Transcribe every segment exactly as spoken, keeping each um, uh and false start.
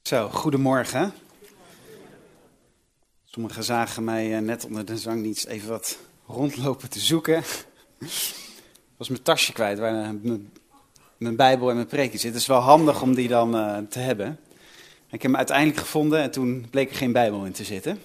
Zo, goedemorgen. Sommigen zagen mij uh, net onder de zangdienst even wat rondlopen te zoeken. Ik was mijn tasje kwijt waar uh, mijn, mijn Bijbel en mijn preekje zit. Het is wel handig om die dan uh, te hebben. Ik heb hem uiteindelijk gevonden en toen bleek er geen Bijbel in te zitten.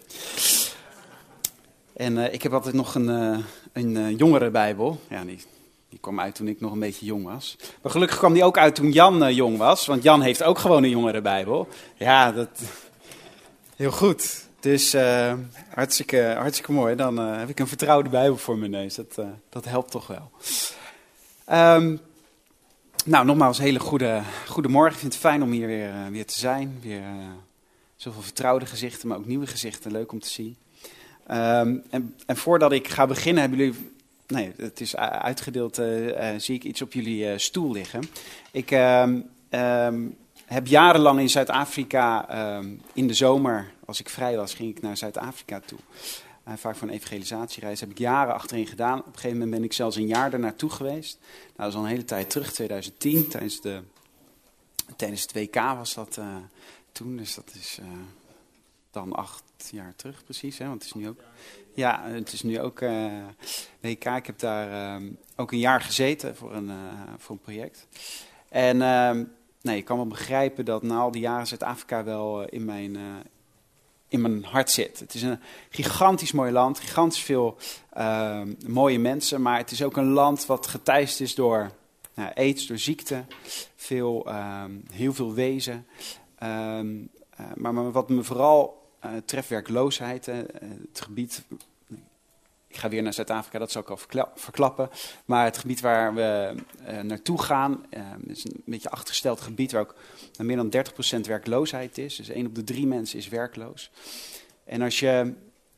En uh, ik heb altijd nog een, uh, een uh, jongere Bijbel. Ja, die, die kwam uit toen ik nog een beetje jong was. Maar gelukkig kwam die ook uit toen Jan uh, jong was. Want Jan heeft ook gewoon een jongere Bijbel. Ja, dat... Heel goed. Dus uh, hartstikke, hartstikke mooi. Dan uh, heb ik een vertrouwde Bijbel voor mijn neus. Dat, uh, dat helpt toch wel. Um, nou, nogmaals, hele goede, goede morgen. Ik vind het fijn om hier weer, uh, weer te zijn. Weer uh, zoveel vertrouwde gezichten, maar ook nieuwe gezichten. Leuk om te zien. Um, en, en voordat ik ga beginnen, hebben jullie... Nee, het is uitgedeeld. Uh, uh, zie ik iets op jullie uh, stoel liggen. Ik... Um, um, heb jarenlang in Zuid-Afrika, um, in de zomer, als ik vrij was, ging ik naar Zuid-Afrika toe. Uh, vaak voor een evangelisatiereis. Heb ik jaren achterin gedaan. Op een gegeven moment ben ik zelfs een jaar daar naartoe geweest. Nou, dat is al een hele tijd terug, twintig tien. Tijdens, de, tijdens het W K was dat uh, toen. Dus dat is uh, dan acht jaar terug precies. Hè? Want het is nu ook, ja, het is nu ook uh, W K. Ik heb daar uh, ook een jaar gezeten voor een, uh, voor een project. En... Uh, Nee, ik kan wel begrijpen dat na al die jaren Zuid-Afrika wel uh, in, mijn, uh, in mijn hart zit. Het is een gigantisch mooi land, gigantisch veel uh, mooie mensen. Maar het is ook een land wat geteist is door uh, aids, door ziekte. Veel, uh, heel veel wezen. Uh, uh, maar, maar wat me vooral uh, treft, werkloosheid. Uh, het gebied... Ik ga weer naar Zuid-Afrika, dat zal ik al verkla- verklappen. Maar het gebied waar we uh, naartoe gaan, uh, is een beetje een achtergesteld gebied waar ook uh, meer dan dertig procent werkloosheid is. Dus één op de drie mensen is werkloos. En, als je,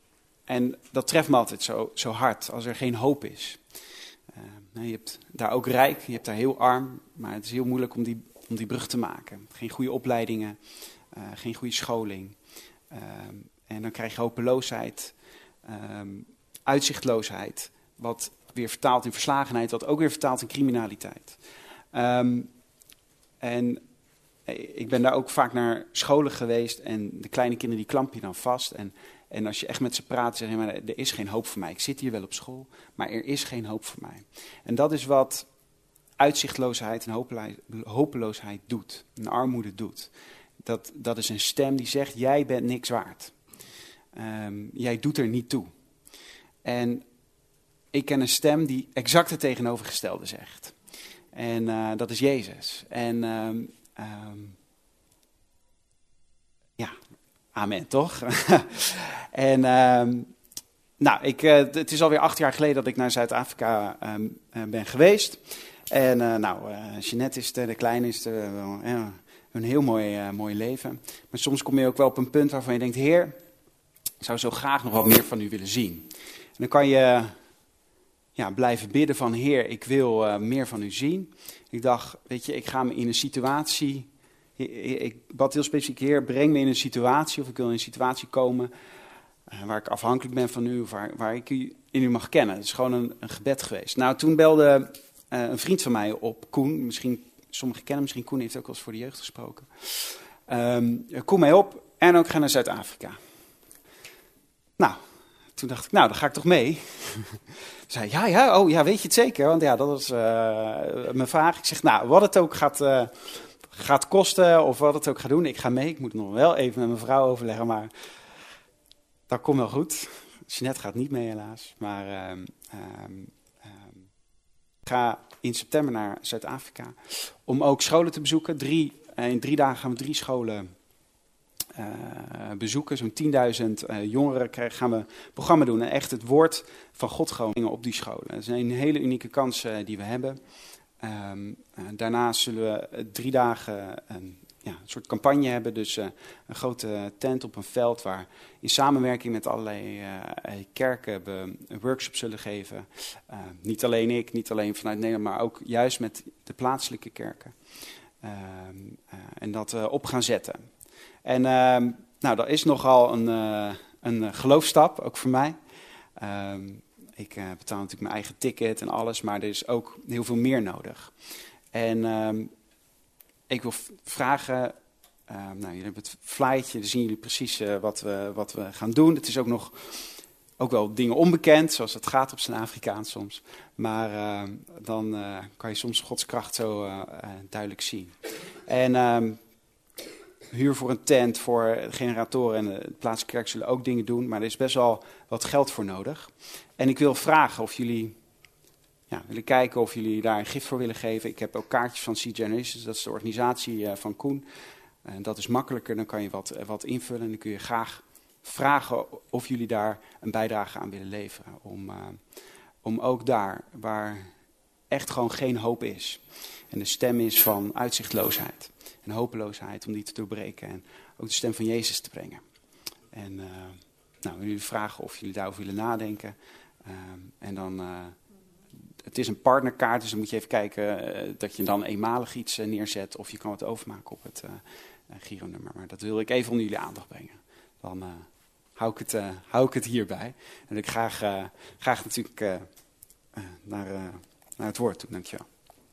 en dat treft me altijd zo, zo hard, als er geen hoop is. Uh, je hebt daar ook rijk, je hebt daar heel arm, maar het is heel moeilijk om die, om die brug te maken. Geen goede opleidingen, uh, geen goede scholing. Uh, en dan krijg je hopeloosheid. Uh, Uitzichtloosheid, wat weer vertaalt in verslagenheid, wat ook weer vertaalt in criminaliteit. Um, en ik ben daar ook vaak naar scholen geweest en de kleine kinderen die klampen je dan vast. En, en als je echt met ze praat, zeg je, maar er is geen hoop voor mij. Ik zit hier wel op school, maar er is geen hoop voor mij. En dat is wat uitzichtloosheid en hopeloosheid doet, en armoede doet. Dat, dat is een stem die zegt, jij bent niks waard. Um, jij doet er niet toe. En ik ken een stem die exact het tegenovergestelde zegt. En uh, dat is Jezus. En um, um, ja, amen, toch? en um, nou, ik, uh, het is alweer acht jaar geleden dat ik naar Zuid-Afrika um, uh, ben geweest. En uh, nou, uh, Jeanette is de, de kleine, is de, uh, uh, een heel mooi, uh, mooi leven. Maar soms kom je ook wel op een punt waarvan je denkt, Heer, ik zou zo graag nog wat meer van u willen zien. En dan kan je ja, blijven bidden van, Heer, ik wil uh, meer van u zien. Ik dacht, weet je, ik ga me in een situatie, ik bad heel specifiek, Heer, breng me in een situatie, of ik wil in een situatie komen uh, waar ik afhankelijk ben van u, of waar, waar ik u in u mag kennen. Het is gewoon een, een gebed geweest. Nou, toen belde uh, een vriend van mij op, Koen, misschien, sommigen kennen misschien, Koen heeft ook wel eens voor de jeugd gesproken. Um, Koen mij op en ook ga naar Zuid-Afrika. Nou... Toen dacht ik, nou, dan ga ik toch mee. Zei, ja, ja, oh, ja, weet je het zeker? Want ja, dat was uh, mijn vraag. Ik zeg, nou, wat het ook gaat, uh, gaat kosten of wat het ook gaat doen, ik ga mee. Ik moet nog wel even met mijn vrouw overleggen, maar dat komt wel goed. Jeanette gaat niet mee helaas. Maar uh, uh, uh, ik ga in september naar Zuid-Afrika om ook scholen te bezoeken. Drie, uh, in drie dagen gaan we drie scholen Uh, bezoeken, zo'n tienduizend uh, jongeren krijgen, gaan we een programma doen en echt het woord van God gewoon op die scholen. Dat is een hele unieke kans uh, die we hebben. Um, uh, daarnaast zullen we drie dagen een, ja, een soort campagne hebben, dus uh, een grote tent op een veld waar in samenwerking met allerlei uh, kerken we een workshop zullen geven. Uh, niet alleen ik, niet alleen vanuit Nederland, maar ook juist met de plaatselijke kerken. Uh, uh, en dat uh, op gaan zetten. En uh, nou, dat is nogal een, uh, een geloofstap, ook voor mij. Uh, ik uh, betaal natuurlijk mijn eigen ticket en alles, maar er is ook heel veel meer nodig. En uh, ik wil v- vragen Uh, nou, jullie hebben het flyertje, dan zien jullie precies uh, wat, we, wat we gaan doen. Het is ook nog ook wel dingen onbekend, zoals het gaat op zijn Afrikaans soms. Maar uh, dan uh, kan je soms Gods kracht zo uh, uh, duidelijk zien. En uh, huur voor een tent, voor generatoren en de plaatselijke kerk zullen ook dingen doen. Maar er is best wel wat geld voor nodig. En ik wil vragen of jullie ja, willen kijken of jullie daar een gift voor willen geven. Ik heb ook kaartjes van Seed Generations, dat is de organisatie uh, van Koen. En dat is makkelijker, dan kan je wat, wat invullen en dan kun je graag vragen of jullie daar een bijdrage aan willen leveren. Om, uh, om ook daar, waar echt gewoon geen hoop is. En de stem is van uitzichtloosheid en hopeloosheid, om die te doorbreken. En ook de stem van Jezus te brengen. En uh, nou, jullie vragen of jullie daarover willen nadenken. Uh, en dan, uh, het is een partnerkaart, dus dan moet je even kijken uh, dat je dan eenmalig iets uh, neerzet. Of je kan het overmaken op het uh, uh, Giro-nummer. Maar dat wil ik even onder jullie aandacht brengen. Dan uh, hou, ik het, uh, hou ik het hierbij. En ik graag, uh, graag natuurlijk uh, uh, naar, uh, naar het woord toe. Dankjewel.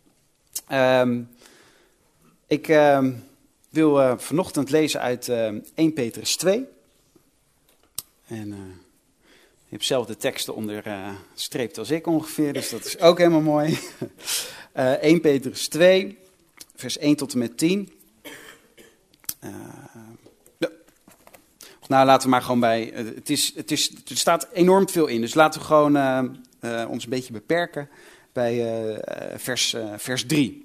Um, ik uh, wil uh, vanochtend lezen uit uh, Eerste Petrus twee. En uh, je hebt zelf de teksten onderstreept uh, als ik ongeveer, dus dat is ook helemaal mooi. uh, Eerste Petrus twee, vers één tot en met tien. Uh, ja. Nou, laten we maar gewoon bij... Uh, het is, het is, er staat enorm veel in, dus laten we gewoon uh, uh, ons een beetje beperken bij uh, vers, uh, vers drie.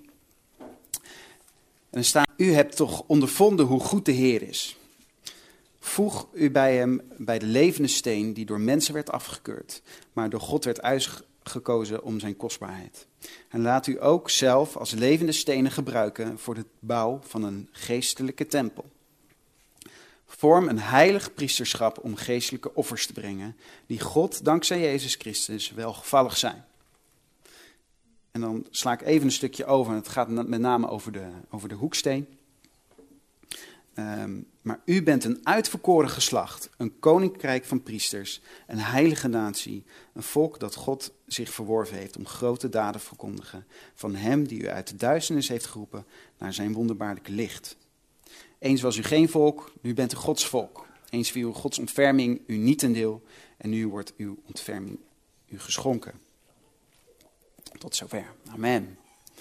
En er staat: u hebt toch ondervonden hoe goed de Heer is. Voeg u bij hem bij de levende steen die door mensen werd afgekeurd, maar door God werd uitgekozen om zijn kostbaarheid. En laat u ook zelf als levende stenen gebruiken voor de bouw van een geestelijke tempel. Vorm een heilig priesterschap om geestelijke offers te brengen, die God dankzij Jezus Christus welgevallig zijn. En dan sla ik even een stukje over, en het gaat met name over de, over de hoeksteen. Um, maar u bent een uitverkoren geslacht, een koninkrijk van priesters, een heilige natie, een volk dat God zich verworven heeft om grote daden te verkondigen van hem die u uit de duisternis heeft geroepen naar zijn wonderbaarlijke licht. Eens was u geen volk, nu bent u Gods volk. Eens viel Gods ontferming u niet ten deel en nu wordt uw ontferming u geschonken. Tot zover. Amen.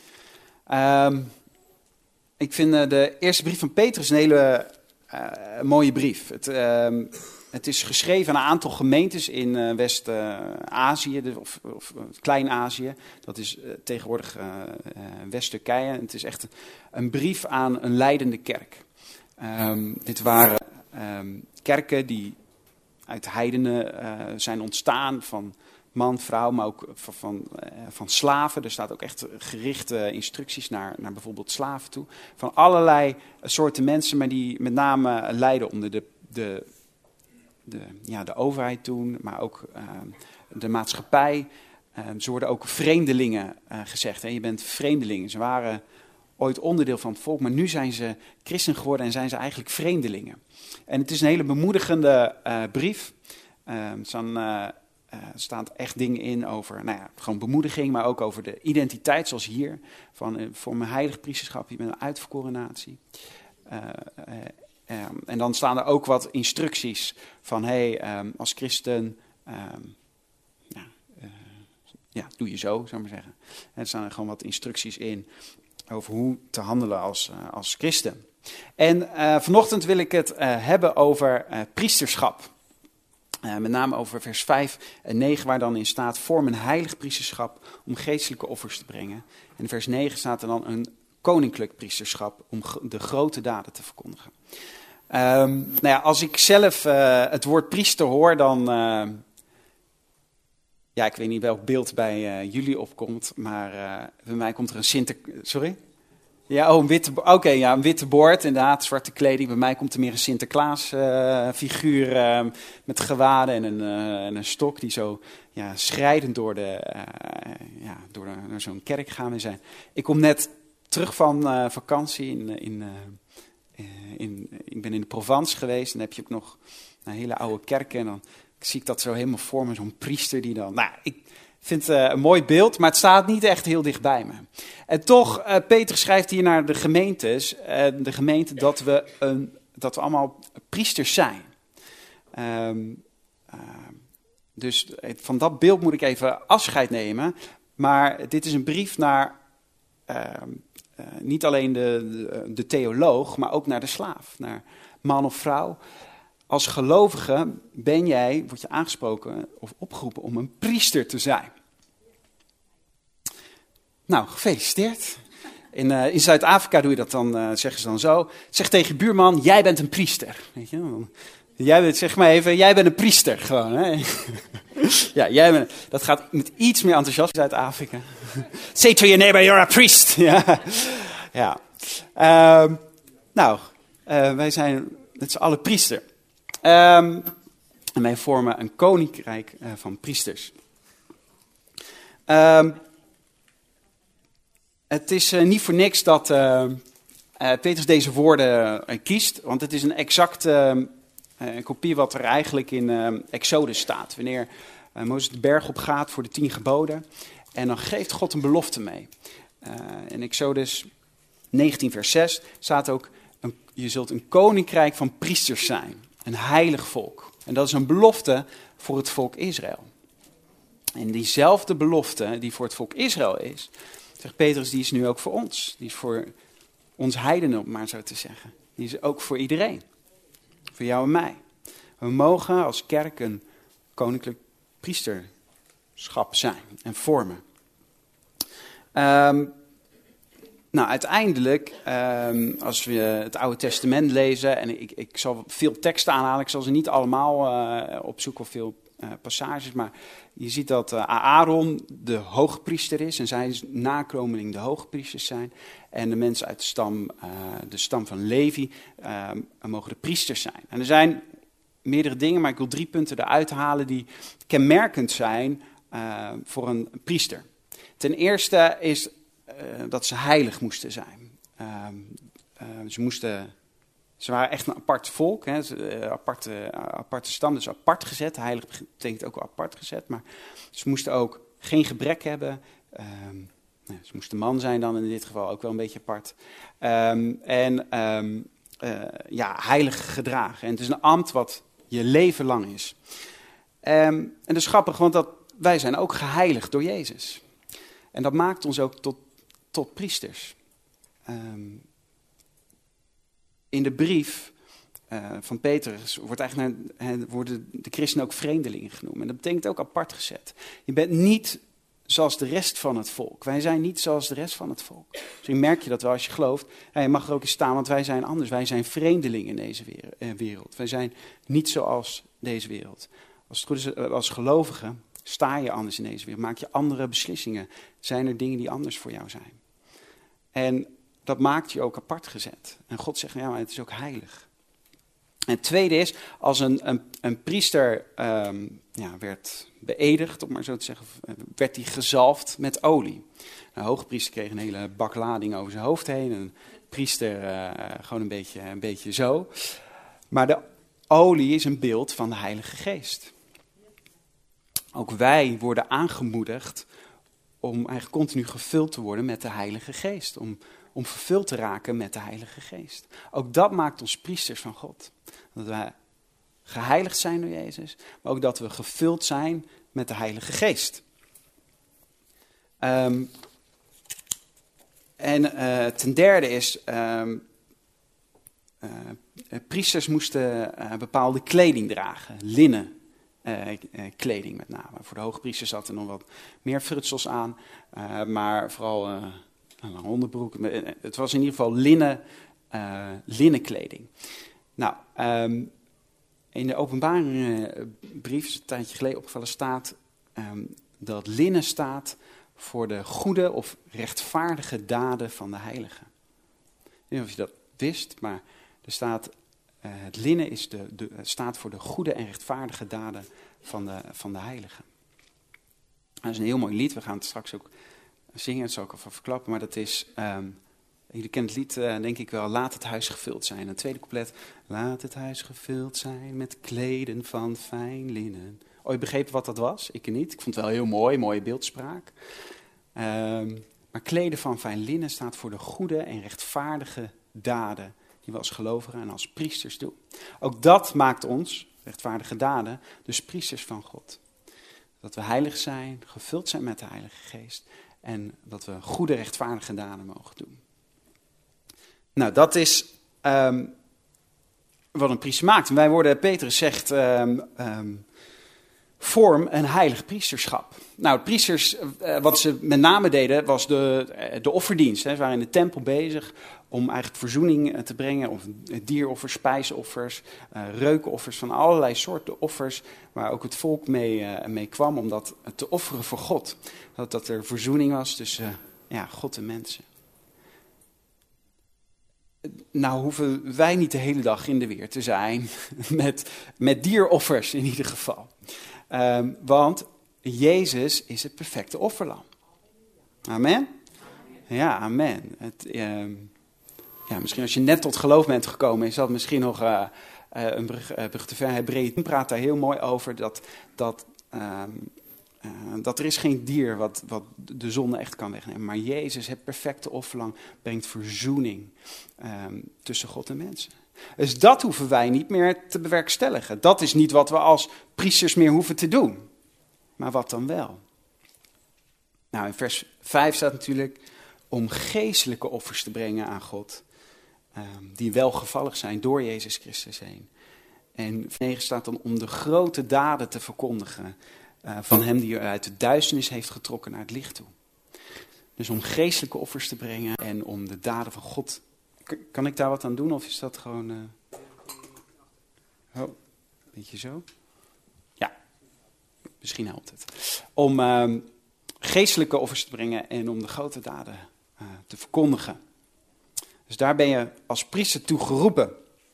Um, ik vind uh, de eerste brief van Petrus een hele uh, mooie brief. Het, uh, het is geschreven aan een aantal gemeentes in uh, West-Azië, uh, of, of uh, Klein-Azië. Dat is uh, tegenwoordig uh, uh, West-Turkije. Het is echt een brief aan een leidende kerk. Um, dit waren um, kerken die uit heidenen uh, zijn ontstaan, van man, vrouw, maar ook van, van, uh, van slaven. Er staat ook echt gerichte instructies naar, naar bijvoorbeeld slaven toe. Van allerlei soorten mensen, maar die met name lijden onder de, de, de, ja, de overheid toen, maar ook uh, de maatschappij. Uh, ze worden ook vreemdelingen uh, gezegd. Hè? Je bent vreemdelingen. Ze waren ooit onderdeel van het volk, maar nu zijn ze christen geworden en zijn ze eigenlijk vreemdelingen. En het is een hele bemoedigende uh, brief. Uh, er staan, uh, uh, staan echt dingen in over, nou ja, gewoon bemoediging, maar ook over de identiteit, zoals hier. Van, uh, voor mijn heilig priesterschap, je bent een uitverkoren natie. Uh, uh, um, en dan staan er ook wat instructies van, hey, um, als christen, um, ja, uh, ja, doe je zo, zou ik maar zeggen. En er staan er gewoon wat instructies in over hoe te handelen als, uh, als christen. En uh, vanochtend wil ik het uh, hebben over uh, priesterschap. Uh, met name over vers vijf en negen, waar dan in staat: vorm een heilig priesterschap om geestelijke offers te brengen. En in vers negen staat er dan: een koninklijk priesterschap om de grote daden te verkondigen. Um, nou ja, als ik zelf uh, het woord priester hoor, dan... Uh, ja, ik weet niet welk beeld bij uh, jullie opkomt, maar uh, bij mij komt er een Sinter... Sorry? Ja, oh, een witte... Oké, okay, ja, een witte boord, inderdaad, zwarte kleding. Bij mij komt er meer een Sinterklaas uh, figuur uh, met gewaden en een, uh, en een stok die zo ja, schrijdend door, de, uh, ja, door, de, door zo'n kerk gaan we zijn. Ik kom net terug van uh, vakantie in... in, uh, in ik ben in de Provence geweest en dan heb je ook nog een hele oude kerken en dan zie ik dat zo helemaal voor me, zo'n priester die dan... Nou, ik vind het uh, een mooi beeld, maar het staat niet echt heel dicht bij me. En toch, uh, Petrus schrijft hier naar de gemeentes, uh, de gemeente dat we, een, dat we allemaal priesters zijn. Um, uh, dus van dat beeld moet ik even afscheid nemen. Maar dit is een brief naar uh, uh, niet alleen de, de, de theoloog, maar ook naar de slaaf, naar man of vrouw. Als gelovige ben jij, word je aangesproken of opgeroepen om een priester te zijn. Nou, gefeliciteerd. In, uh, in Zuid-Afrika doe je dat dan, uh, zeggen ze dan zo. Zeg tegen je buurman, jij bent een priester. Weet je? Jij bent, zeg maar even, jij bent een priester gewoon. Hè? Ja, jij bent, dat gaat met iets meer enthousiasme in Zuid-Afrika. Say to your neighbor, you're a priest. Ja. Ja. Uh, nou, uh, wij zijn met z'n allen priester. Um, en wij vormen een koninkrijk uh, van priesters. Um, het is uh, niet voor niks dat uh, uh, Petrus deze woorden uh, kiest, want het is een exacte uh, kopie wat er eigenlijk in uh, Exodus staat. Wanneer uh, Mozes de berg op gaat voor de tien geboden en dan geeft God een belofte mee. Uh, in Exodus negentien vers zes staat ook, een, je zult een koninkrijk van priesters zijn. Een heilig volk. En dat is een belofte voor het volk Israël. En diezelfde belofte die voor het volk Israël is, zegt Petrus, die is nu ook voor ons. Die is voor ons heidenen, om maar zo te zeggen. Die is ook voor iedereen. Voor jou en mij. We mogen als kerk een koninklijk priesterschap zijn en vormen. Um, Nou, uiteindelijk, um, als we het Oude Testament lezen, en ik, ik zal veel teksten aanhalen, ik zal ze niet allemaal uh, opzoeken of veel uh, passages, maar je ziet dat uh, Aaron de hoogpriester is en zijn nakomeling de hoogpriesters zijn. En de mensen uit de stam, uh, de stam van Levi uh, mogen de priesters zijn. En er zijn meerdere dingen, maar ik wil drie punten eruit halen die kenmerkend zijn uh, voor een priester. Ten eerste is Uh, dat ze heilig moesten zijn. Uh, uh, ze, moesten, ze waren echt een apart volk, hè, ze, uh, aparte, uh, aparte stam, dus apart gezet. Heilig betekent ook wel apart gezet, maar ze moesten ook geen gebrek hebben. Uh, nou, ze moesten man zijn dan in dit geval, ook wel een beetje apart. Um, en um, uh, ja, heilig gedragen. En het is een ambt wat je leven lang is. Um, en dat is grappig, want dat, wij zijn ook geheiligd door Jezus. En dat maakt ons ook tot tot priesters. Um, in de brief uh, van Petrus wordt eigenlijk naar, worden de christenen ook vreemdelingen genoemd. En dat betekent ook apart gezet. Je bent niet zoals de rest van het volk. Wij zijn niet zoals de rest van het volk. Misschien merk je dat wel als je gelooft. Ja, je mag er ook in staan, want wij zijn anders. Wij zijn vreemdelingen in deze wereld. Wij zijn niet zoals deze wereld. Als het goed is, als gelovige sta je anders in deze wereld. Maak je andere beslissingen. Zijn er dingen die anders voor jou zijn. En dat maakt je ook apart gezet. En God zegt, ja, maar het is ook heilig. En het tweede is, als een, een, een priester um, ja, werd beëdigd, om maar zo te zeggen, werd hij gezalfd met olie. Een hoogpriester kreeg een hele bak lading over zijn hoofd heen. Een priester uh, gewoon een beetje, een beetje zo. Maar de olie is een beeld van de Heilige Geest. Ook wij worden aangemoedigd om eigenlijk continu gevuld te worden met de Heilige Geest. Om, om vervuld te raken met de Heilige Geest. Ook dat maakt ons priesters van God. Dat wij geheiligd zijn door Jezus, maar ook dat we gevuld zijn met de Heilige Geest. Um, en uh, ten derde is, um, uh, priesters moesten uh, bepaalde kleding dragen, linnen. Uh, uh, kleding met name. Voor de hoogpriesters zat er nog wat meer frutsels aan, uh, maar vooral uh, een onderbroek. Het was in ieder geval linnen, uh, linnenkleding. Nou, um, in de openbaringbrief, een tijdje geleden opgevallen, staat um, dat linnen staat voor de goede of rechtvaardige daden van de heiligen. Ik weet niet of je dat wist, maar er staat... Uh, het linnen is de, de, staat voor de goede en rechtvaardige daden van de, van de heiligen. Dat is een heel mooi lied. We gaan het straks ook zingen. Het zal ik even verklappen. Maar dat is, um, jullie kennen het lied uh, denk ik wel. Laat het huis gevuld zijn. Een tweede couplet. Laat het huis gevuld zijn met kleden van fijn linnen. ooit begrepen wat dat was? Ik niet. Ik vond het wel heel mooi, mooie beeldspraak. Um, maar kleden van fijn linnen staat voor de goede en rechtvaardige daden die we als gelovigen en als priesters doen. Ook dat maakt ons, rechtvaardige daden, dus priesters van God. Dat we heilig zijn, gevuld zijn met de Heilige Geest en dat we goede, rechtvaardige daden mogen doen. Nou, dat is um, wat een priester maakt. En wij worden, Petrus zegt, um, um, vorm een heilig priesterschap. Nou, priesters, uh, wat ze met name deden, was de, uh, de offerdienst. Hè. Ze waren in de tempel bezig om eigenlijk verzoening uh, te brengen. Of dieroffers, spijsoffers, uh, reukoffers, van allerlei soorten offers. Waar ook het volk mee, uh, mee kwam om dat te offeren voor God. Dat, dat er verzoening was tussen uh, ja, God en mensen. Nou hoeven wij niet de hele dag in de weer te zijn met, met dieroffers in ieder geval. Um, want Jezus is het perfecte offerlam. Amen? Ja, amen. Het, um, ja, misschien als je net tot geloof bent gekomen, is dat misschien nog uh, uh, een brug, uh, brug te ver. Hebreeën praat daar heel mooi over dat, dat, um, uh, dat er is geen dier wat, wat de zonde echt kan wegnemen. Maar Jezus, het perfecte offerlam, brengt verzoening um, tussen God en mensen. Dus dat hoeven wij niet meer te bewerkstelligen. Dat is niet wat we als priesters meer hoeven te doen. Maar wat dan wel? Nou, in vers vijf staat natuurlijk om geestelijke offers te brengen aan God. Um, die welgevallig zijn door Jezus Christus heen. En vers negen staat dan om de grote daden te verkondigen. Uh, van hem die uit de duisternis heeft getrokken naar het licht toe. Dus om geestelijke offers te brengen en om de daden van God. Kan ik daar wat aan doen of is dat gewoon... Uh... Oh, beetje zo? Ja, misschien helpt het. Om uh, geestelijke offers te brengen en om de grote daden uh, te verkondigen. Dus daar ben je als priester toe geroepen.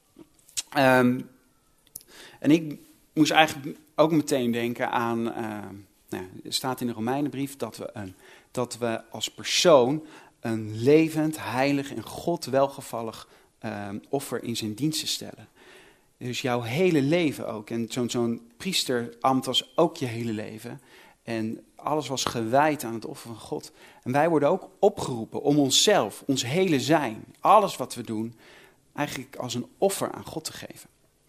Um, en ik moest eigenlijk ook meteen denken aan... Uh, nou, er staat in de Romeinenbrief dat we, een, dat we als persoon... een levend, heilig en God welgevallig uh, offer in zijn diensten stellen. Dus jouw hele leven ook. En zo'n, zo'n priesterambt was ook je hele leven. En alles was gewijd aan het offer van God. En wij worden ook opgeroepen om onszelf, ons hele zijn, alles wat we doen, eigenlijk als een offer aan God te geven.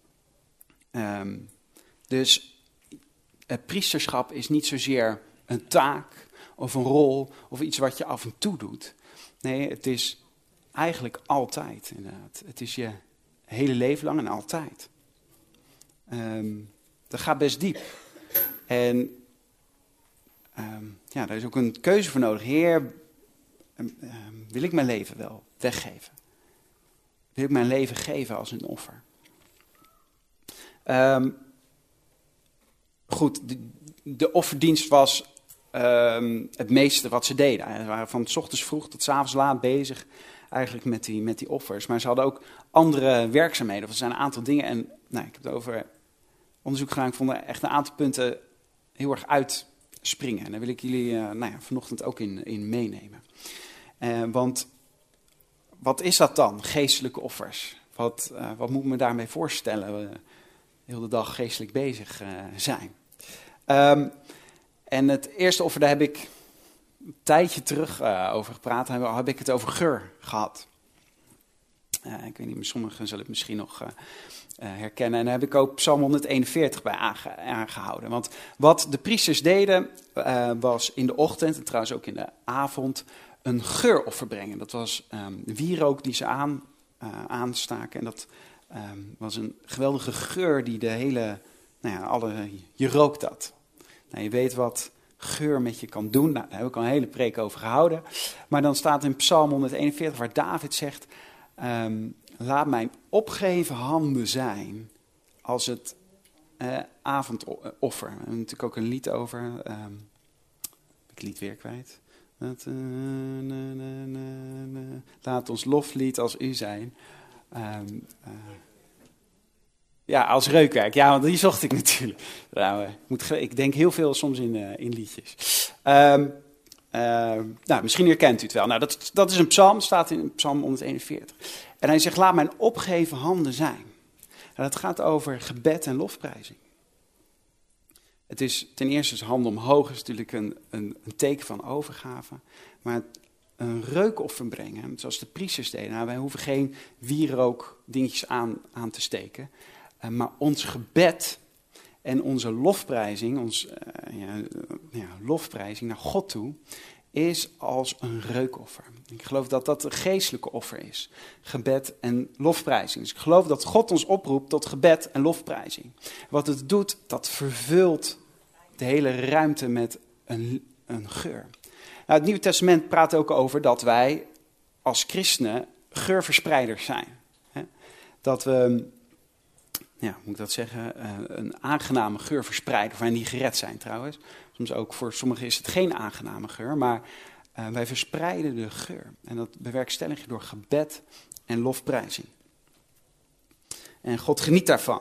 Um, dus het priesterschap is niet zozeer een taak of een rol of iets wat je af en toe doet. Nee, het is eigenlijk altijd, inderdaad. Het is je hele leven lang en altijd. Um, dat gaat best diep. En um, ja, daar is ook een keuze voor nodig. Heer, um, um, wil ik mijn leven wel weggeven? Wil ik mijn leven geven als een offer? Um, goed, de, de offerdienst was... Um, het meeste wat ze deden. Ze waren van 's ochtends vroeg tot 's avonds laat bezig eigenlijk met die, met die offers. Maar ze hadden ook andere werkzaamheden. Er zijn een aantal dingen. En nou, ik heb het over onderzoek gedaan. Ik vond er echt een aantal punten heel erg uitspringen. En daar wil ik jullie uh, nou ja, vanochtend ook in, in meenemen. Uh, want wat is dat dan? Geestelijke offers. Wat, uh, wat moet ik me daarmee voorstellen? We heel de dag geestelijk bezig uh, zijn. Um, En het eerste offer, daar heb ik een tijdje terug uh, over gepraat. Heb, heb ik het over geur gehad. Uh, ik weet niet, sommigen zullen het misschien nog uh, uh, herkennen. En daar heb ik ook Psalm honderdeenenveertig bij aange, aangehouden. Want wat de priesters deden, uh, was in de ochtend en trouwens ook in de avond een geuroffer brengen. Dat was um, wierook die ze aan, uh, aanstaken. En dat um, was een geweldige geur die de hele, nou ja, alle, je rookt dat. Nou, je weet wat geur met je kan doen. Nou, daar heb ik al een hele preek over gehouden. Maar dan staat in Psalm honderdeenenveertig waar David zegt... Um, laat mijn opgeheven handen zijn als het uh, avondoffer. We hebben natuurlijk ook een lied over. Um, heb ik het lied weer kwijt? Dat, uh, na, na, na, na. Laat ons loflied als u zijn. Um, uh, Ja, als reukwerk. Ja, want die zocht ik natuurlijk. Nou, ik, moet, ik denk heel veel soms in, uh, in liedjes. Um, uh, nou, misschien herkent u het wel. Nou, dat, dat is een psalm, staat in Psalm honderdeenenveertig. En hij zegt, laat mijn opgeheven handen zijn. En dat gaat over gebed en lofprijzing. Het is ten eerste is handen omhoog, is natuurlijk een, een, een teken van overgave. Maar een reukoffer brengen, zoals de priesters deden. Nou, wij hoeven geen wierook dingetjes aan, aan te steken. Uh, maar ons gebed en onze lofprijzing, ons uh, ja, ja, lofprijzing naar God toe, is als een reukoffer. Ik geloof dat dat een geestelijke offer is. Gebed en lofprijzing. Dus ik geloof dat God ons oproept tot gebed en lofprijzing. Wat het doet, dat vervult de hele ruimte met een, een geur. Nou, het Nieuwe Testament praat ook over dat wij als christenen geurverspreiders zijn. Dat we, ja, hoe moet ik dat zeggen, een aangename geur verspreiden, of wij die gered zijn trouwens. Soms ook voor sommigen is het geen aangename geur, maar uh, wij verspreiden de geur. En dat bewerkstellig je door gebed en lofprijzing. En God geniet daarvan.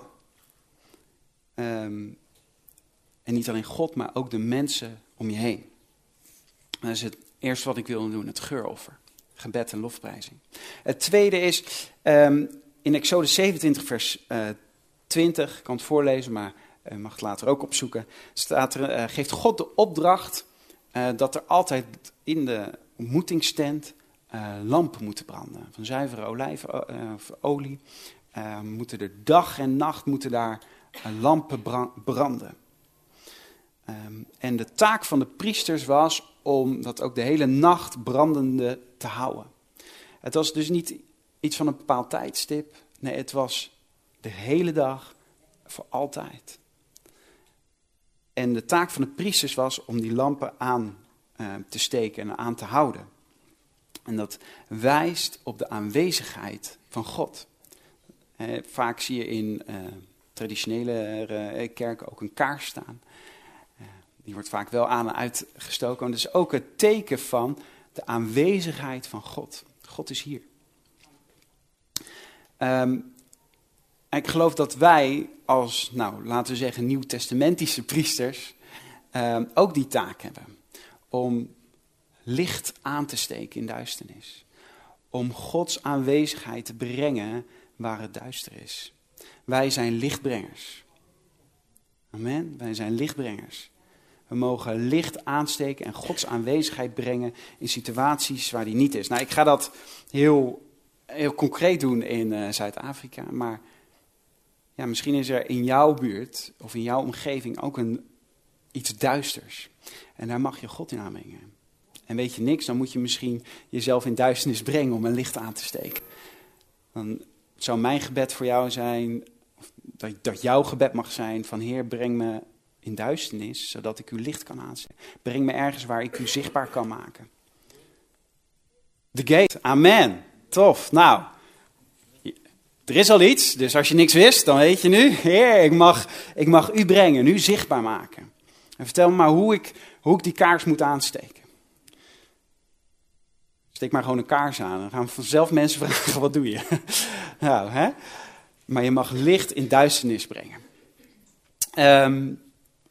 Um, en niet alleen God, maar ook de mensen om je heen. Dat is het eerste wat ik wil doen, het geuroffer. Gebed en lofprijzing. Het tweede is, um, in Exodus zevenentwintig vers uh, twintig, ik kan het voorlezen, maar u mag het later ook opzoeken, staat er, uh, geeft God de opdracht uh, dat er altijd in de ontmoetingstent uh, lampen moeten branden. Van zuivere olijfolie uh, moeten er dag en nacht moeten daar uh, lampen branden. Um, en de taak van de priesters was om dat ook de hele nacht brandende te houden. Het was dus niet iets van een bepaald tijdstip. Nee, het was de hele dag, voor altijd. En de taak van de priesters was om die lampen aan uh, te steken en aan te houden. En dat wijst op de aanwezigheid van God. Uh, vaak zie je in uh, traditionele uh, kerken ook een kaars staan. Uh, die wordt vaak wel aan en uitgestoken. En dat is ook het teken van de aanwezigheid van God. God is hier. Um, ik geloof dat wij als, nou, laten we zeggen, nieuwtestamentische priesters um, ook die taak hebben. Om licht aan te steken in duisternis. Om Gods aanwezigheid te brengen waar het duister is. Wij zijn lichtbrengers. Amen. Wij zijn lichtbrengers. We mogen licht aansteken en Gods aanwezigheid brengen in situaties waar die niet is. Nou, ik ga dat heel, heel concreet doen in uh, Zuid-Afrika. Maar ja, misschien is er in jouw buurt of in jouw omgeving ook een, iets duisters. En daar mag je God in aanbrengen. En weet je niks, dan moet je misschien jezelf in duisternis brengen om een licht aan te steken. Dan zou mijn gebed voor jou zijn, of dat, dat jouw gebed mag zijn van Heer, breng me in duisternis, zodat ik uw licht kan aansteken. Breng me ergens waar ik u zichtbaar kan maken. The gate, amen. Tof, nou, er is al iets, dus als je niks wist, dan weet je nu, Heer, ik mag, ik mag u brengen, u zichtbaar maken. En vertel me maar hoe ik, hoe ik die kaars moet aansteken. Steek maar gewoon een kaars aan. Dan gaan vanzelf mensen vragen, wat doe je? nou, hè? Maar je mag licht in duisternis brengen. Um,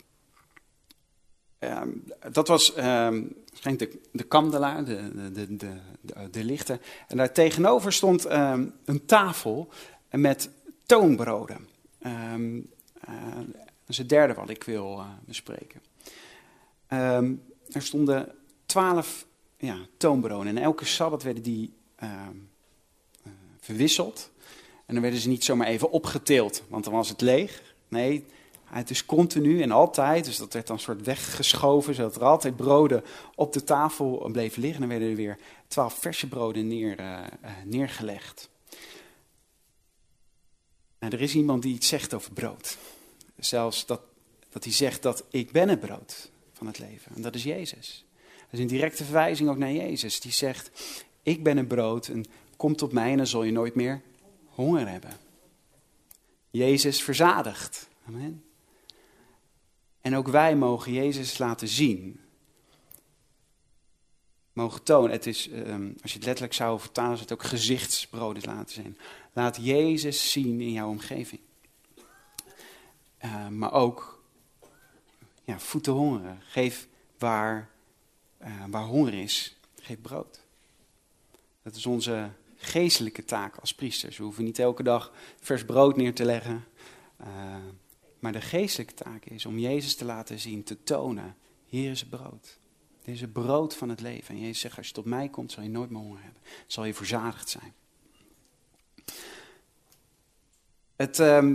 um, dat was um, de, de kandelaar, de, de, de, de, de, de lichten. En daar tegenover stond um, een tafel met toonbroden. Um, uh, dat is het derde wat ik wil uh, bespreken. Um, er stonden twaalf ja, toonbroden. En elke sabbat werden die uh, uh, verwisseld. En dan werden ze niet zomaar even opgetild, want dan was het leeg. Nee, het is continu en altijd. Dus dat werd dan een soort weggeschoven, zodat er altijd broden op de tafel bleven liggen. En dan werden er weer twaalf verse broden neer, uh, uh, neergelegd. Nou, er is iemand die iets zegt over brood. Zelfs dat, dat hij zegt dat ik ben het brood van het leven. En dat is Jezus. Dat is een directe verwijzing ook naar Jezus. Die zegt, ik ben het brood en kom tot mij en dan zul je nooit meer honger hebben. Jezus verzadigt. Amen. En ook wij mogen Jezus laten zien. Mogen tonen. Het is, um, als je het letterlijk zou vertalen, is het ook gezichtsbroden laten zijn. Laat Jezus zien in jouw omgeving. Uh, maar ook ja, voeten hongeren. Geef waar, uh, waar honger is, geef brood. Dat is onze geestelijke taak als priesters. We hoeven niet elke dag vers brood neer te leggen. Uh, Maar de geestelijke taak is om Jezus te laten zien, te tonen. Hier is het brood. Dit is het brood van het leven. En Jezus zegt, als je tot mij komt, zal je nooit meer honger hebben. Zal je verzadigd zijn. Het, um,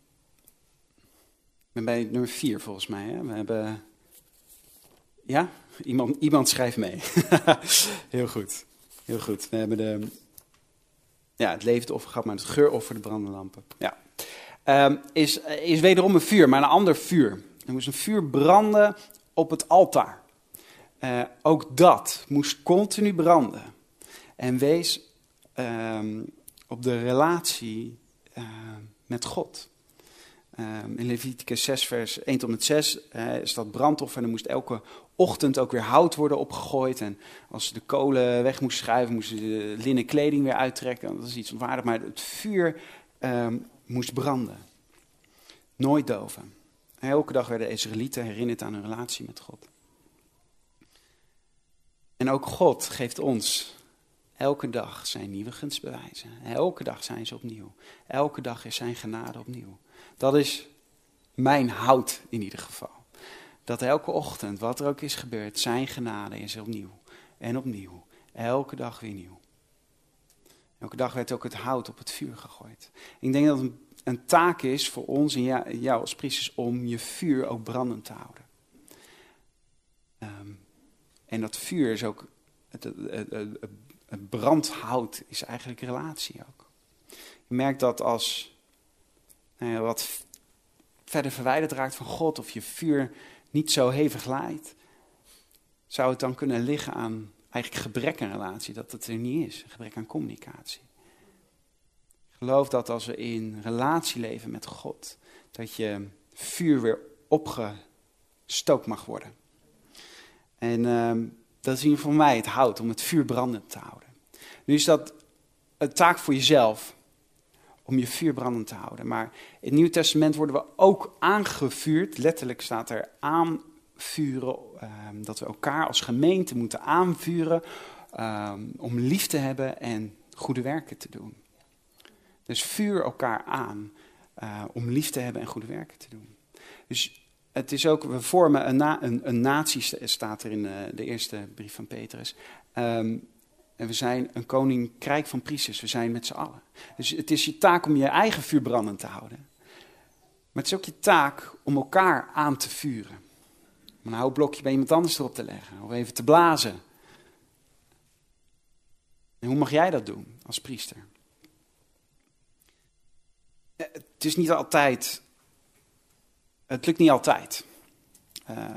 ik ben bij nummer vier volgens mij. Hè? We hebben... Ja? Iemand, iemand schrijft mee. Heel goed. Heel goed. We hebben de... Ja, het levendoffer gehad, maar het geuroffer, de brandende lampen. Ja. Um, is, is wederom een vuur, maar een ander vuur. Er moest een vuur branden op het altaar. Uh, ook dat moest continu branden. En wees um, op de relatie uh, met God. Um, in Leviticus zes, vers één tot en met zes uh, is dat brandoffer. En er moest elke ochtend ook weer hout worden opgegooid. En als ze de kolen weg moesten schuiven, moesten ze de linnen kleding weer uittrekken. Dat is iets onwaardig, maar het vuur um, moest branden. Nooit doven. En elke dag werden de Israëlieten herinnerd aan hun relatie met God. En ook God geeft ons elke dag zijn nieuwe gunstbewijzen. Elke dag zijn ze opnieuw. Elke dag is zijn genade opnieuw. Dat is mijn hout in ieder geval. Dat elke ochtend, wat er ook is gebeurd, zijn genade is opnieuw. En opnieuw. Elke dag weer nieuw. Elke dag werd ook het hout op het vuur gegooid. Ik denk dat het een, een taak is voor ons en jou, jou als priesters om je vuur ook brandend te houden. Um, en dat vuur is ook, het, het, het, het, het brandhout is eigenlijk relatie ook. Je merkt dat als nou ja, wat verder verwijderd raakt van God of je vuur niet zo hevig laait, zou het dan kunnen liggen aan eigenlijk gebrek aan relatie, dat het er niet is, gebrek aan communicatie. Ik geloof dat als we in relatie leven met God, dat je vuur weer opgestookt mag worden. En um, dat is hier voor mij het hout om het vuur brandend te houden. Nu is dat een taak voor jezelf, om je vuur brandend te houden. Maar in het Nieuwe Testament worden we ook aangevuurd, letterlijk staat er aanvuren, um, dat we elkaar als gemeente moeten aanvuren um, om lief te hebben en goede werken te doen. Dus vuur elkaar aan uh, om lief te hebben en goede werken te doen. Dus het is ook, we vormen een, na, een, een natie, staat er in de, de eerste brief van Petrus. Um, en we zijn een koninkrijk van priesters, we zijn met z'n allen. Dus het is je taak om je eigen vuur brandend te houden. Maar het is ook je taak om elkaar aan te vuren. Om een houtblokje bij iemand anders erop te leggen, of even te blazen. En hoe mag jij dat doen als priester? Het is niet altijd... Het lukt niet altijd. Uh,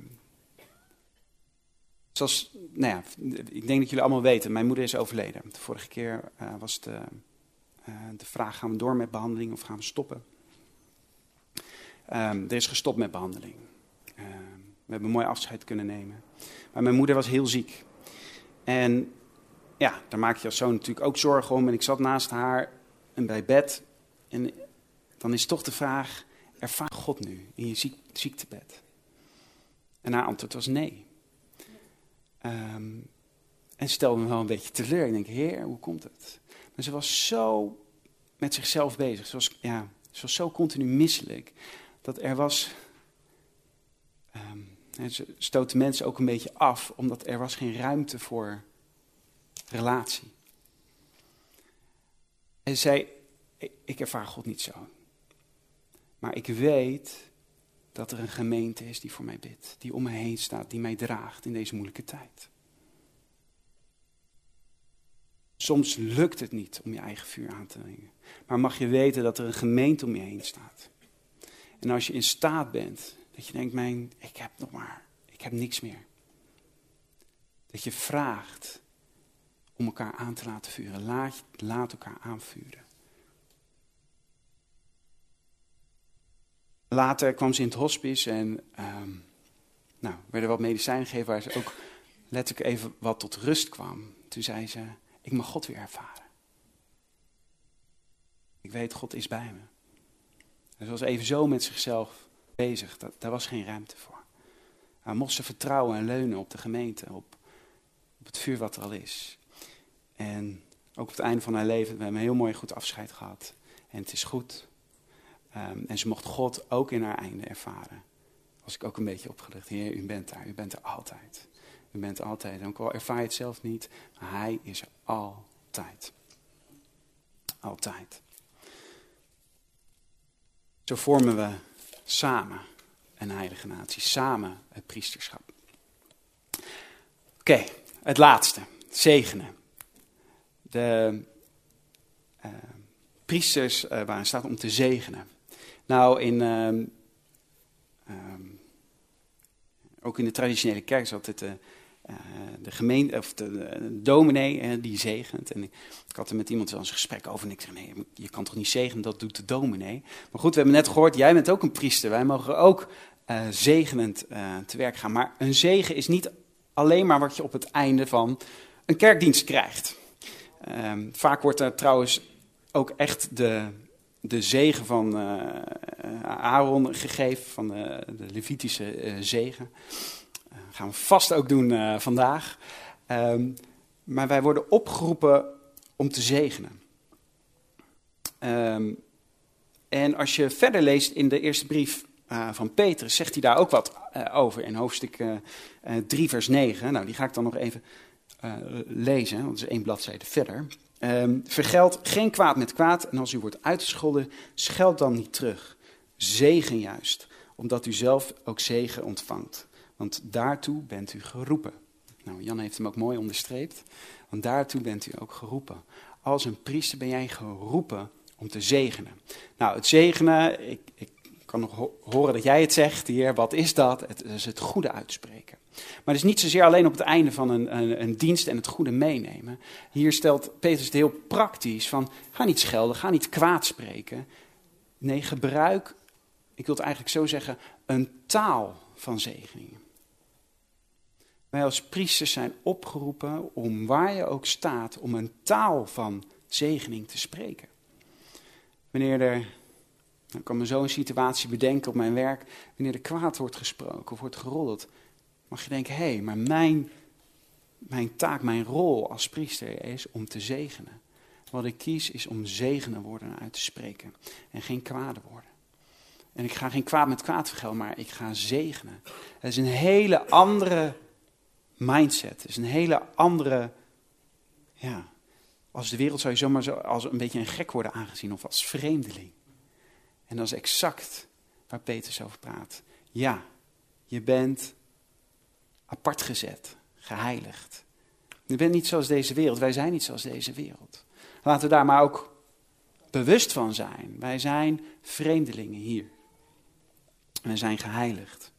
zoals, nou ja, ik denk dat jullie allemaal weten, mijn moeder is overleden. De vorige keer uh, was de, uh, de vraag, gaan we door met behandeling of gaan we stoppen? Um, er is gestopt met behandeling. Uh, we hebben een mooi afscheid kunnen nemen. Maar mijn moeder was heel ziek. En ja, daar maak je als zoon natuurlijk ook zorgen om. En ik zat naast haar en bij bed. En dan is toch de vraag, ervaar God nu in je ziek, ziektebed? En haar antwoord was nee. Um, en stelde me wel een beetje teleur. Ik denk, Heer, hoe komt het? Maar ze was zo met zichzelf bezig. Ze was, ja, ze was zo continu misselijk. Dat er was... Um, en ze stootte mensen ook een beetje af. Omdat er was geen ruimte voor relatie. En ze zei, ik, ik ervaar God niet zo. Maar ik weet dat er een gemeente is die voor mij bidt. Die om me heen staat, die mij draagt in deze moeilijke tijd. Soms lukt het niet om je eigen vuur aan te brengen. Maar mag je weten dat er een gemeente om je heen staat. En als je in staat bent, dat je denkt, mijn, ik heb nog maar, ik heb niks meer. Dat je vraagt om elkaar aan te laten vuren. Laat, laat elkaar aanvuren. Later kwam ze in het hospice en um, nou, werden wat medicijnen gegeven waar ze ook letterlijk even wat tot rust kwam. Toen zei ze, ik mag God weer ervaren. Ik weet, God is bij me. En ze was even zo met zichzelf bezig, dat, daar was geen ruimte voor. Maar mocht ze vertrouwen en leunen op de gemeente, op, op het vuur wat er al is. En ook op het einde van haar leven, we hebben een heel mooi goed afscheid gehad. En het is goed. Um, en ze mocht God ook in haar einde ervaren. Was ik ook een beetje opgelucht. Heer, u bent daar. U bent er altijd. U bent er altijd. En ook al ervaar je het zelf niet, maar hij is er altijd. Altijd. Zo vormen we samen een heilige natie. Samen het priesterschap. Oké, okay, het laatste. Zegenen. De uh, priesters uh, waren in staat om te zegenen. Nou, in, uh, um, ook in de traditionele kerk is altijd de, uh, de gemeente, of de, de dominee uh, die zegent. En ik, ik had er met iemand wel eens een gesprek over en ik zei, nee, je kan toch niet zegenen, dat doet de dominee. Maar goed, we hebben net gehoord, jij bent ook een priester. Wij mogen ook uh, zegenend uh, te werk gaan. Maar een zegen is niet alleen maar wat je op het einde van een kerkdienst krijgt. Um, vaak wordt er trouwens ook echt de, de zegen van uh, Aaron gegeven, van de, de Levitische uh, zegen. Uh, gaan we vast ook doen uh, vandaag. Um, maar wij worden opgeroepen om te zegenen. Um, en als je verder leest in de eerste brief uh, van Petrus, zegt hij daar ook wat uh, over in hoofdstuk uh, uh, drie vers negen. Nou, die ga ik dan nog even uh, lezen, want dat is één bladzijde verder. Um, vergeld geen kwaad met kwaad en als u wordt uitgescholden, scheld dan niet terug. Zegen juist, omdat u zelf ook zegen ontvangt. Want daartoe bent u geroepen. Nou, Jan heeft hem ook mooi onderstreept. Want daartoe bent u ook geroepen. Als een priester ben jij geroepen om te zegenen. Nou, het zegenen, ik, ik kan nog ho- horen dat jij het zegt, Heer, wat is dat? Het is het goede uitspreken. Maar het is niet zozeer alleen op het einde van een, een, een dienst en het goede meenemen. Hier stelt Petrus het heel praktisch van, ga niet schelden, ga niet kwaad spreken. Nee, gebruik, ik wil het eigenlijk zo zeggen, een taal van zegeningen. Wij als priesters zijn opgeroepen om waar je ook staat, om een taal van zegening te spreken. Wanneer er, ik kan me zo een situatie bedenken op mijn werk, wanneer er kwaad wordt gesproken of wordt geroddeld, mag je denken, hé, hey, maar mijn, mijn taak, mijn rol als priester is om te zegenen. Wat ik kies is om zegenen woorden uit te spreken en geen kwade woorden. En ik ga geen kwaad met kwaad vergelden, maar ik ga zegenen. Het is een hele andere mindset. Het is een hele andere, ja, als de wereld zou je zomaar zo als een beetje een gek worden aangezien of als vreemdeling. En dat is exact waar Petrus over praat. Ja, je bent apart gezet, geheiligd. Je bent niet zoals deze wereld, wij zijn niet zoals deze wereld. Laten we daar maar ook bewust van zijn. Wij zijn vreemdelingen hier. Wij zijn geheiligd.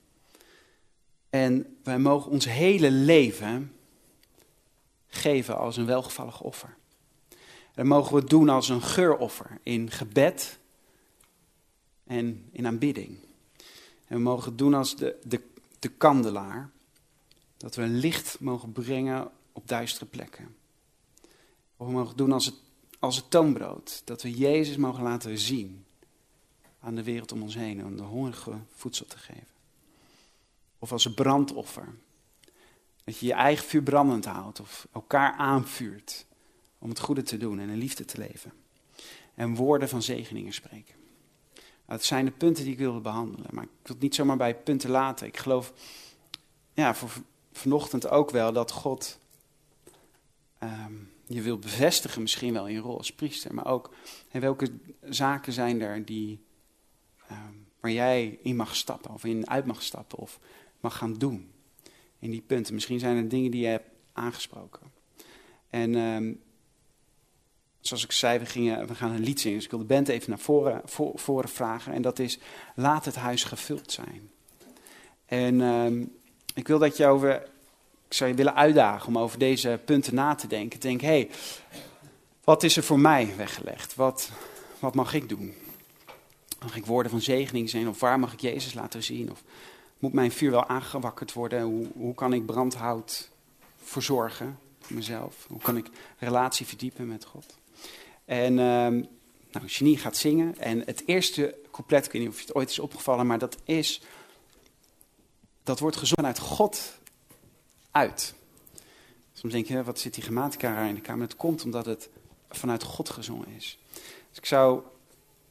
En wij mogen ons hele leven geven als een welgevallig offer. Dat mogen we doen als een geuroffer in gebed en in aanbidding. En we mogen het doen als de, de, de kandelaar. Dat we een licht mogen brengen op duistere plekken. Of we mogen het doen als het, als het toonbrood. Dat we Jezus mogen laten zien aan de wereld om ons heen. Om de hongerige voedsel te geven. Of als een brandoffer. Dat je je eigen vuur brandend houdt. Of elkaar aanvuurt. Om het goede te doen en in liefde te leven. En woorden van zegeningen spreken. Nou, het zijn de punten die ik wilde behandelen. Maar ik wil het niet zomaar bij punten laten. Ik geloof, ja, voor vanochtend ook wel dat God um, je wil bevestigen. Misschien wel in je rol als priester. Maar ook, hey, welke zaken zijn er die, um, waar jij in mag stappen. Of in uit mag stappen. Of mag gaan doen. In die punten. Misschien zijn er dingen die je hebt aangesproken. En um, zoals ik zei, we, gingen, we gaan een lied zingen. Dus ik wil de band even naar voren, voor, voren vragen. En dat is, laat het huis gevuld zijn. En um, ik wil dat je over, ik zou je willen uitdagen om over deze punten na te denken. Denk, hé, hey, wat is er voor mij weggelegd? Wat, wat mag ik doen? Mag ik woorden van zegening zijn? Of waar mag ik Jezus laten zien? Of moet mijn vuur wel aangewakkerd worden? Hoe, hoe kan ik brandhout verzorgen voor mezelf? Hoe kan ik relatie verdiepen met God? En um, nou, Genie gaat zingen. En het eerste couplet, ik weet niet of je het ooit is opgevallen, maar dat is, dat wordt gezongen uit God uit. Soms denk je, wat zit die grammatica in de kamer? Het komt omdat het vanuit God gezongen is. Dus ik zou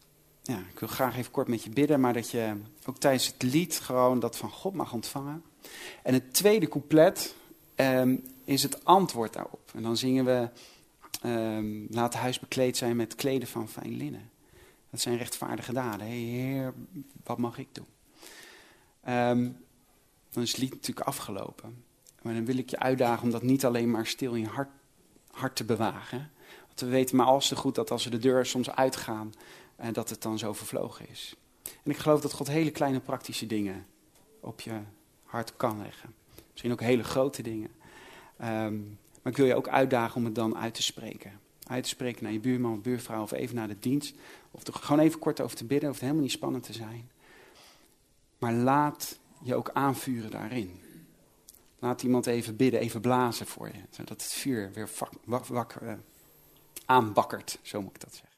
ja, ik wil graag even kort met je bidden, maar dat je ook tijdens het lied gewoon dat van God mag ontvangen. En het tweede couplet um, is het antwoord daarop. En dan zingen we, um, laat het huis bekleed zijn met kleden van fijn linnen. Dat zijn rechtvaardige daden. Hé Heer, wat mag ik doen? Um, dan is het lied natuurlijk afgelopen. Maar dan wil ik je uitdagen om dat niet alleen maar stil in je hart, hart te bewagen. Want we weten maar als te goed dat als we de deur soms uitgaan, uh, dat het dan zo vervlogen is. En ik geloof dat God hele kleine praktische dingen op je hart kan leggen. Misschien ook hele grote dingen. Um, maar ik wil je ook uitdagen om het dan uit te spreken. Uit te spreken naar je buurman of buurvrouw of even naar de dienst. Of er gewoon even kort over te bidden. Hoeft helemaal niet spannend te zijn. Maar laat je ook aanvuren daarin. Laat iemand even bidden, even blazen voor je. Zodat het vuur weer vak, wak, wak, uh, aanbakkert, zo moet ik dat zeggen.